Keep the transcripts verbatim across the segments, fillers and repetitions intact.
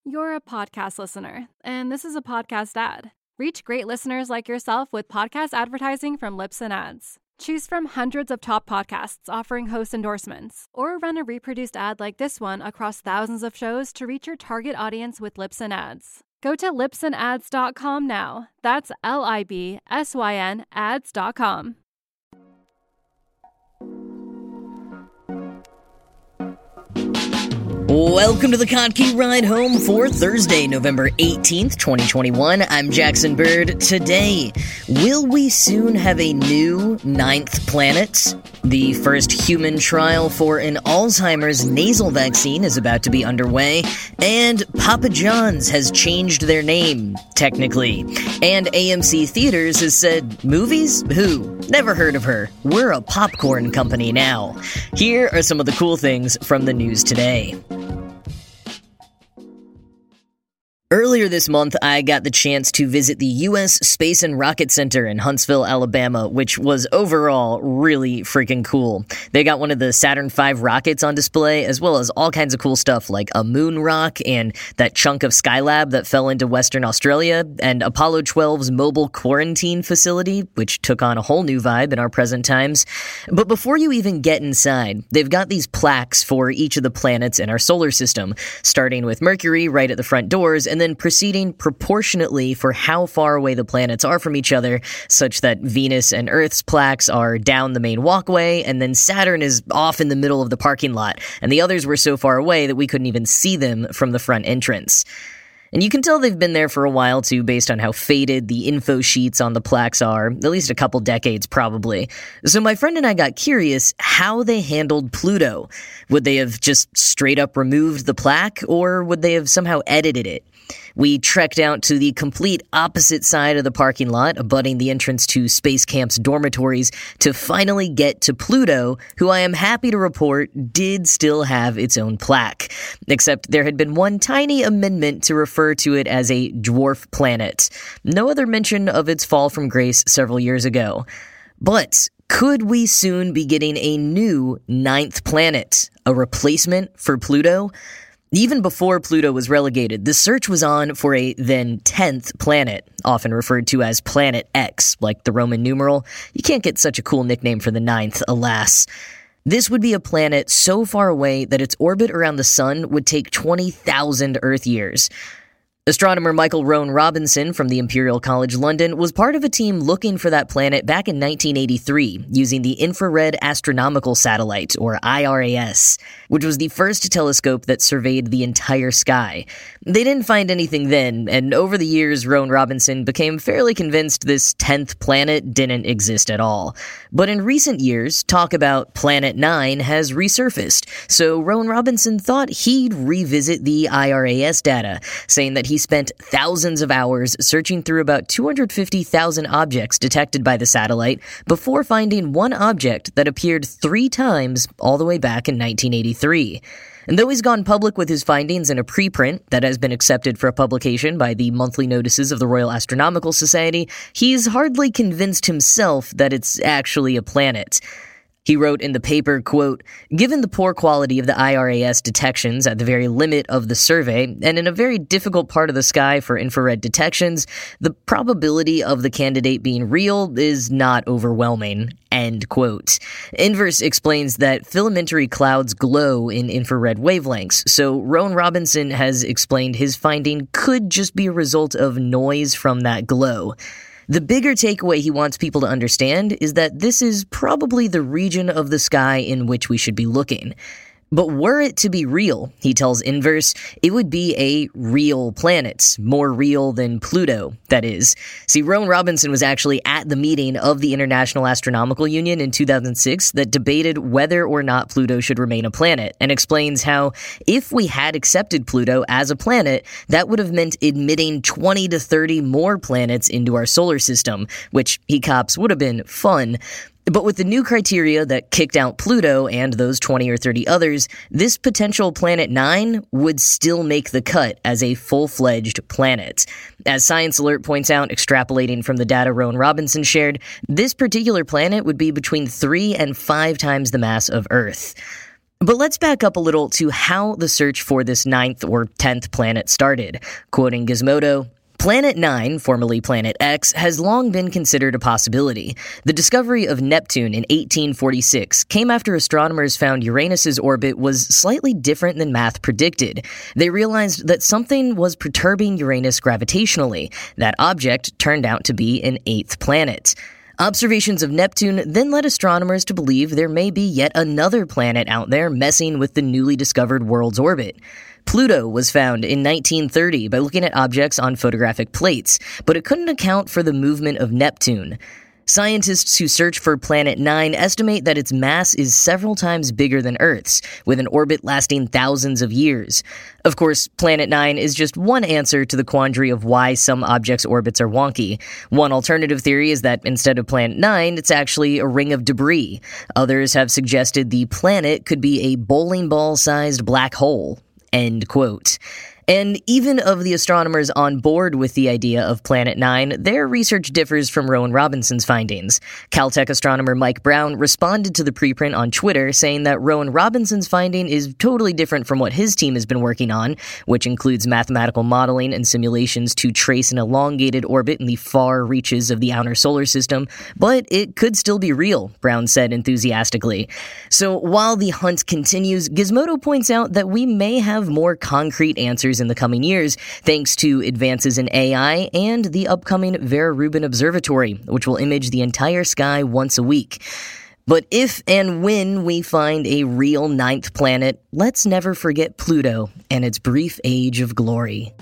You're a podcast listener, and this is a podcast ad. Reach great listeners like yourself with podcast advertising from Libsyn Ads. Choose from hundreds of top podcasts offering host endorsements, or run a reproduced ad like this one across thousands of shows to reach your target audience with Libsyn Ads. Go to libsyn ads dot com now. That's L I B S Y N ads dot com. Welcome to the Kottke Ride Home for Thursday, November eighteenth, twenty twenty-one. I'm Jackson Bird. Today, will we soon have a new ninth planet? The first human trial for an Alzheimer's nasal vaccine is about to be underway, and Papa John's has changed their name, technically. And A M C Theaters has said, movies? Who? Never heard of her. We're a popcorn company now. Here are some of the cool things from the news today. Earlier this month, I got the chance to visit the U S Space and Rocket Center in Huntsville, Alabama, which was overall really freaking cool. They got one of the Saturn five rockets on display, as well as all kinds of cool stuff like a moon rock and that chunk of Skylab that fell into Western Australia, and Apollo twelve's mobile quarantine facility, which took on a whole new vibe in our present times. But before you even get inside, they've got these plaques for each of the planets in our solar system, starting with Mercury right at the front doors, and then proceeding proportionately for how far away the planets are from each other, such that Venus and Earth's plaques are down the main walkway, and then Saturn is off in the middle of the parking lot, and the others were so far away that we couldn't even see them from the front entrance. And you can tell they've been there for a while, too, based on how faded the info sheets on the plaques are, at least a couple decades, probably. So my friend and I got curious how they handled Pluto. Would they have just straight up removed the plaque, or would they have somehow edited it? We trekked out to the complete opposite side of the parking lot, abutting the entrance to Space Camp's dormitories, to finally get to Pluto, who I am happy to report did still have its own plaque. Except there had been one tiny amendment to refer to it as a dwarf planet. No other mention of its fall from grace several years ago. But could we soon be getting a new ninth planet? A replacement for Pluto? Even before Pluto was relegated, the search was on for a then tenth planet, often referred to as Planet X, like the Roman numeral. You can't get such a cool nickname for the ninth, alas. This would be a planet so far away that its orbit around the sun would take twenty thousand Earth years. Astronomer Michael Rowan Robinson from the Imperial College London was part of a team looking for that planet back in nineteen eighty-three using the Infrared Astronomical Satellite, or I R A S, which was the first telescope that surveyed the entire sky. They didn't find anything then, and over the years, Rowan Robinson became fairly convinced this tenth planet didn't exist at all. But in recent years, talk about Planet Nine has resurfaced, so Rowan Robinson thought he'd revisit the I R A S data, saying that he spent thousands of hours searching through about two hundred fifty thousand objects detected by the satellite before finding one object that appeared three times all the way back in nineteen eighty-three. And though he's gone public with his findings in a preprint that has been accepted for publication by the monthly notices of the Royal Astronomical Society, he's hardly convinced himself that it's actually a planet. He wrote in the paper, quote, "Given the poor quality of the I R A S detections at the very limit of the survey, and in a very difficult part of the sky for infrared detections, the probability of the candidate being real is not overwhelming." End quote. Inverse explains that filamentary clouds glow in infrared wavelengths, so Rowan Robinson has explained his finding could just be a result of noise from that glow. The bigger takeaway he wants people to understand is that this is probably the region of the sky in which we should be looking. But were it to be real, he tells Inverse, it would be a real planet, more real than Pluto, that is. See, Rowan Robinson was actually at the meeting of the International Astronomical Union in two thousand six that debated whether or not Pluto should remain a planet, and explains how, if we had accepted Pluto as a planet, that would have meant admitting twenty to thirty more planets into our solar system, which he cops would have been fun. But with the new criteria that kicked out Pluto and those twenty or thirty others, this potential Planet nine would still make the cut as a full-fledged planet. As Science Alert points out, extrapolating from the data Rowan Robinson shared, this particular planet would be between three and five times the mass of Earth. But let's back up a little to how the search for this ninth or tenth planet started. Quoting Gizmodo, Planet nine, formerly Planet X, has long been considered a possibility. The discovery of Neptune in eighteen forty-six came after astronomers found Uranus's orbit was slightly different than math predicted. They realized that something was perturbing Uranus gravitationally. That object turned out to be an eighth planet. Observations of Neptune then led astronomers to believe there may be yet another planet out there messing with the newly discovered world's orbit. Pluto was found in nineteen thirty by looking at objects on photographic plates, but it couldn't account for the movement of Neptune. Scientists who search for Planet nine estimate that its mass is several times bigger than Earth's, with an orbit lasting thousands of years. Of course, Planet nine is just one answer to the quandary of why some objects' orbits are wonky. One alternative theory is that instead of Planet nine, it's actually a ring of debris. Others have suggested the planet could be a bowling ball-sized black hole. End quote. And even of the astronomers on board with the idea of Planet nine, their research differs from Rowan Robinson's findings. Caltech astronomer Mike Brown responded to the preprint on Twitter, saying that Rowan Robinson's finding is totally different from what his team has been working on, which includes mathematical modeling and simulations to trace an elongated orbit in the far reaches of the outer solar system, but it could still be real, Brown said enthusiastically. So while the hunt continues, Gizmodo points out that we may have more concrete answers in the coming years, thanks to advances in A I and the upcoming Vera Rubin Observatory, which will image the entire sky once a week. But if and when we find a real ninth planet, let's never forget Pluto and its brief age of glory.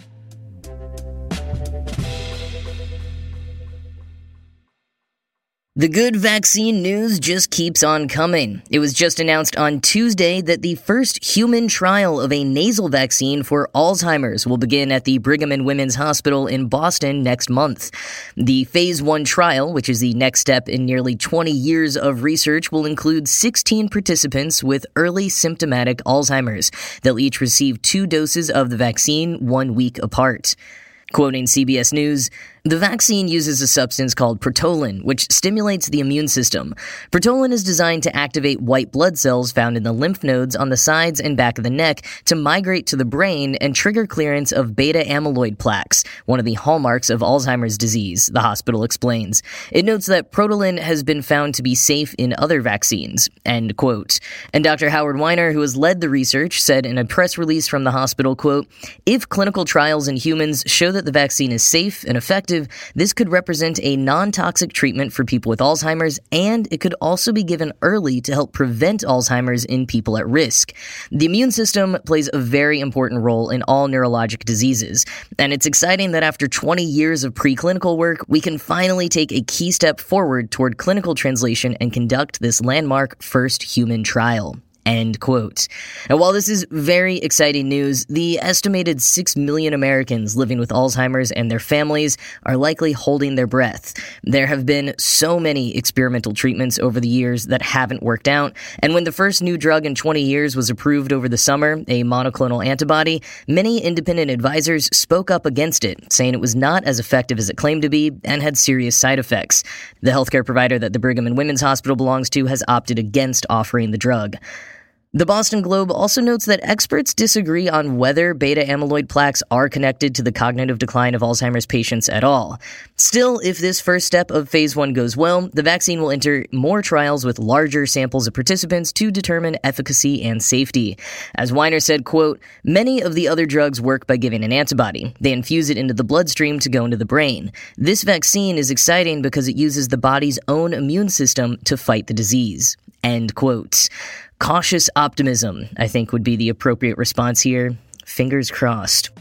The good vaccine news just keeps on coming. It was just announced on Tuesday that the first human trial of a nasal vaccine for Alzheimer's will begin at the Brigham and Women's Hospital in Boston next month. The Phase one trial, which is the next step in nearly twenty years of research, will include sixteen participants with early symptomatic Alzheimer's. They'll each receive two doses of the vaccine one week apart. Quoting C B S News, the vaccine uses a substance called Protollin, which stimulates the immune system. Protollin is designed to activate white blood cells found in the lymph nodes on the sides and back of the neck to migrate to the brain and trigger clearance of beta amyloid plaques, one of the hallmarks of Alzheimer's disease, the hospital explains. It notes that Protollin has been found to be safe in other vaccines, end quote. And Doctor Howard Weiner, who has led the research, said in a press release from the hospital, quote, "If clinical trials in humans show that the vaccine is safe and effective, this could represent a non-toxic treatment for people with Alzheimer's, and it could also be given early to help prevent Alzheimer's in people at risk. The immune system plays a very important role in all neurologic diseases, and it's exciting that after twenty years of preclinical work, we can finally take a key step forward toward clinical translation and conduct this landmark first human trial." End quote. And while this is very exciting news, the estimated six million Americans living with Alzheimer's and their families are likely holding their breath. There have been so many experimental treatments over the years that haven't worked out, and when the first new drug in twenty years was approved over the summer, a monoclonal antibody, many independent advisors spoke up against it, saying it was not as effective as it claimed to be and had serious side effects. The healthcare provider that the Brigham and Women's Hospital belongs to has opted against offering the drug. The Boston Globe also notes that experts disagree on whether beta amyloid plaques are connected to the cognitive decline of Alzheimer's patients at all. Still, if this first step of Phase one goes well, the vaccine will enter more trials with larger samples of participants to determine efficacy and safety. As Weiner said, quote, "Many of the other drugs work by giving an antibody. They infuse it into the bloodstream to go into the brain. This vaccine is exciting because it uses the body's own immune system to fight the disease." End quote. Cautious optimism, I think, would be the appropriate response here. Fingers crossed.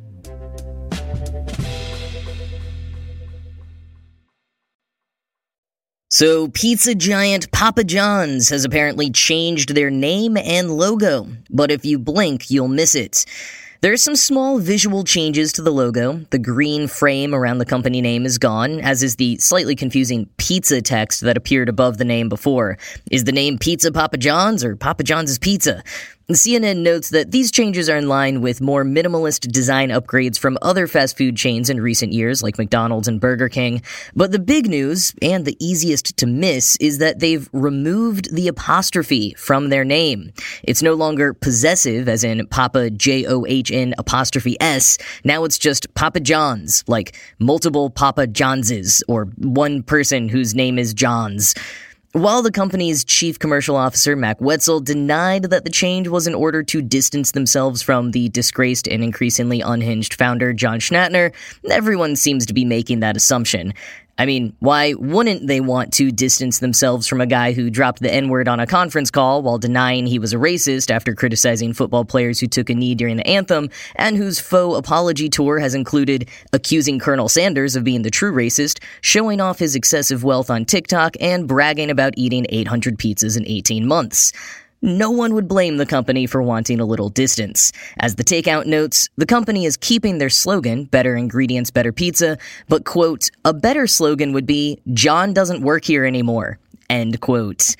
So, pizza giant Papa John's has apparently changed their name and logo, but if you blink, you'll miss it. There are some small visual changes to the logo. The green frame around the company name is gone, as is the slightly confusing pizza text that appeared above the name before. Is the name Pizza Papa John's or Papa John's is Pizza? C N N notes that these changes are in line with more minimalist design upgrades from other fast food chains in recent years, like McDonald's and Burger King. But the big news, and the easiest to miss, is that they've removed the apostrophe from their name. It's no longer possessive, as in Papa J O H N apostrophe S. Now it's just Papa John's, like multiple Papa Johnses, or one person whose name is John's. While the company's chief commercial officer, Mac Wetzel, denied that the change was in order to distance themselves from the disgraced and increasingly unhinged founder, John Schnatter, everyone seems to be making that assumption. I mean, why wouldn't they want to distance themselves from a guy who dropped the N-word on a conference call while denying he was a racist after criticizing football players who took a knee during the anthem, and whose faux apology tour has included accusing Colonel Sanders of being the true racist, showing off his excessive wealth on TikTok, and bragging about eating eight hundred pizzas in eighteen months? No one would blame the company for wanting a little distance. As the takeout notes, the company is keeping their slogan, better ingredients, better pizza, but, quote, a better slogan would be, John doesn't work here anymore, end quote.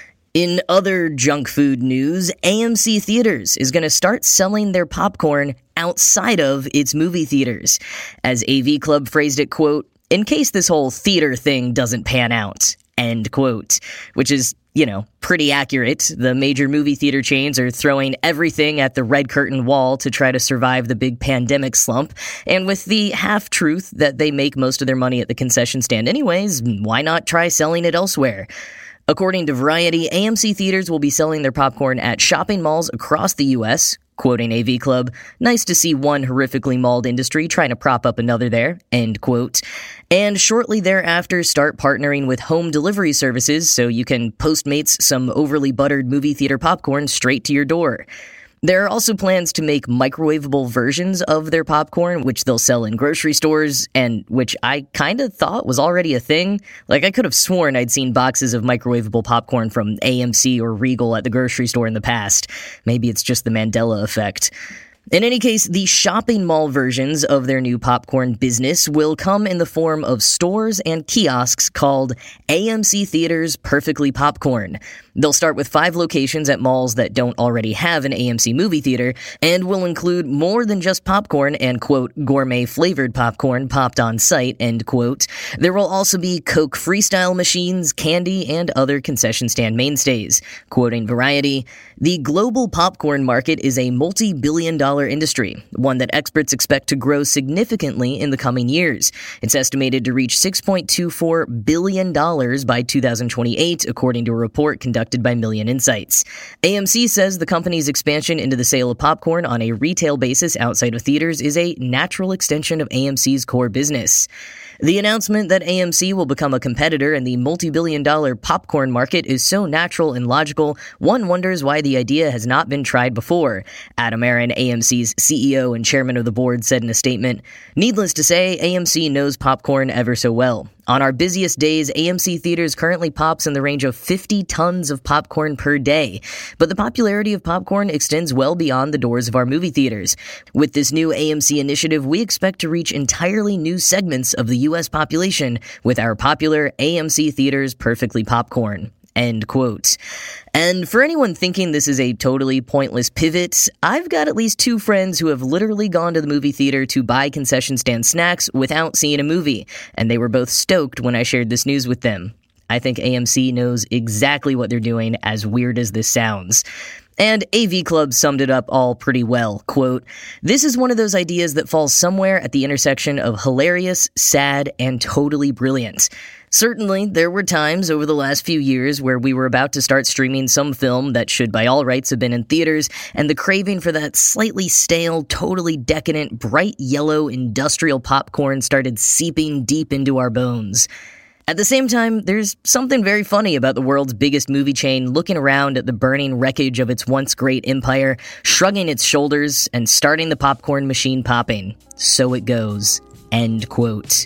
In other junk food news, A M C Theaters is going to start selling their popcorn outside of its movie theaters. As A V Club phrased it, quote, in case this whole theater thing doesn't pan out, end quote, which is, you know, pretty accurate. The major movie theater chains are throwing everything at the red curtain wall to try to survive the big pandemic slump, and with the half-truth that they make most of their money at the concession stand anyways, why not try selling it elsewhere? According to Variety, A M C Theaters will be selling their popcorn at shopping malls across the U S, quoting A V Club, nice to see one horrifically mauled industry trying to prop up another there, end quote. And shortly thereafter start partnering with home delivery services so you can Postmates some overly buttered movie theater popcorn straight to your door. There are also plans to make microwavable versions of their popcorn, which they'll sell in grocery stores, and which I kind of thought was already a thing. Like, I could have sworn I'd seen boxes of microwavable popcorn from A M C or Regal at the grocery store in the past. Maybe it's just the Mandela effect. In any case, the shopping mall versions of their new popcorn business will come in the form of stores and kiosks called A M C Theaters Perfectly Popcorn. They'll start with five locations at malls that don't already have an A M C movie theater, and will include more than just popcorn and, quote, gourmet-flavored popcorn popped on site, end quote. There will also be Coke Freestyle machines, candy, and other concession stand mainstays. Quoting Variety, the global popcorn market is a multi-billion dollar industry, one that experts expect to grow significantly in the coming years. It's estimated to reach six point two four billion dollars by two thousand twenty-eight, according to a report conducted by Million Insights. A M C says the company's expansion into the sale of popcorn on a retail basis outside of theaters is a natural extension of A M C's core business. The announcement that A M C will become a competitor in the multi-billion dollar popcorn market is so natural and logical, one wonders why the idea has not been tried before. Adam Aron, A M C's C E O and chairman of the board, said in a statement, "Needless to say, A M C knows popcorn ever so well. On our busiest days, A M C Theaters currently pops in the range of fifty tons of popcorn per day. But the popularity of popcorn extends well beyond the doors of our movie theaters. With this new A M C initiative, we expect to reach entirely new segments of the U S population with our popular A M C Theaters Perfectly Popcorn." End quote. And for anyone thinking this is a totally pointless pivot, I've got at least two friends who have literally gone to the movie theater to buy concession stand snacks without seeing a movie, and they were both stoked when I shared this news with them. I think A M C knows exactly what they're doing, as weird as this sounds. And A V Club summed it up all pretty well. Quote, "This is one of those ideas that falls somewhere at the intersection of hilarious, sad, and totally brilliant. Certainly, there were times over the last few years where we were about to start streaming some film that should by all rights have been in theaters, and the craving for that slightly stale, totally decadent, bright yellow industrial popcorn started seeping deep into our bones. At the same time, there's something very funny about the world's biggest movie chain looking around at the burning wreckage of its once great empire, shrugging its shoulders, and starting the popcorn machine popping. So it goes." End quote.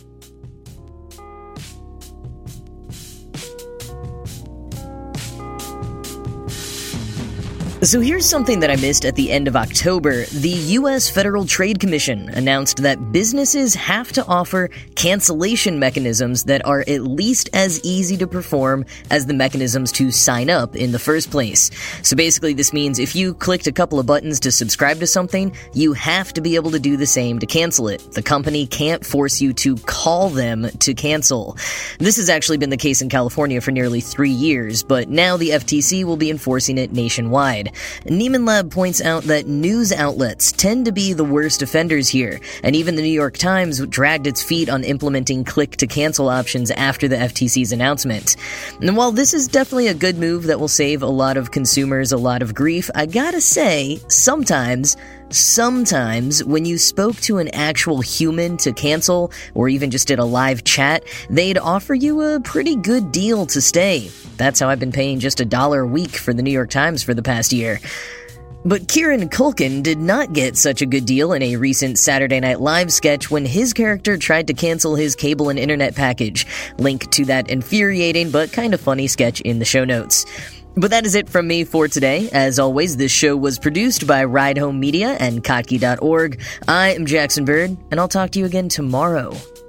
So here's something that I missed at the end of October. The U S Federal Trade Commission announced that businesses have to offer cancellation mechanisms that are at least as easy to perform as the mechanisms to sign up in the first place. So basically this means if you clicked a couple of buttons to subscribe to something, you have to be able to do the same to cancel it. The company can't force you to call them to cancel. This has actually been the case in California for nearly three years, but now the F T C will be enforcing it nationwide. Nieman Lab points out that news outlets tend to be the worst offenders here, and even the New York Times dragged its feet on implementing click-to-cancel options after the F T C's announcement. And while this is definitely a good move that will save a lot of consumers a lot of grief, I gotta say, sometimes, sometimes when you spoke to an actual human to cancel, or even just did a live chat, they'd offer you a pretty good deal to stay. That's how I've been paying just a dollar a week for the New York Times for the past year. But Kieran Culkin did not get such a good deal in a recent Saturday Night Live sketch when his character tried to cancel his cable and internet package. Link to that infuriating but kind of funny sketch in the show notes. But that is it from me for today. As always, this show was produced by Ride Home Media and Kottke dot org. I am Jackson Bird, and I'll talk to you again tomorrow.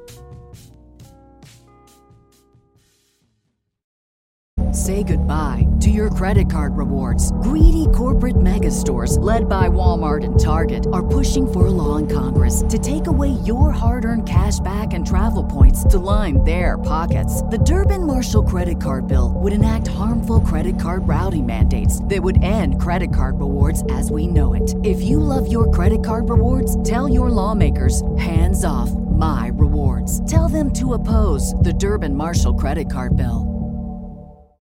Say goodbye to your credit card rewards. Greedy corporate mega stores, led by Walmart and Target, are pushing for a law in Congress to take away your hard-earned cash back and travel points to line their pockets. The Durbin-Marshall credit card bill would enact harmful credit card routing mandates that would end credit card rewards as we know it. If you love your credit card rewards, tell your lawmakers, hands off my rewards. Tell them to oppose the Durbin-Marshall credit card bill.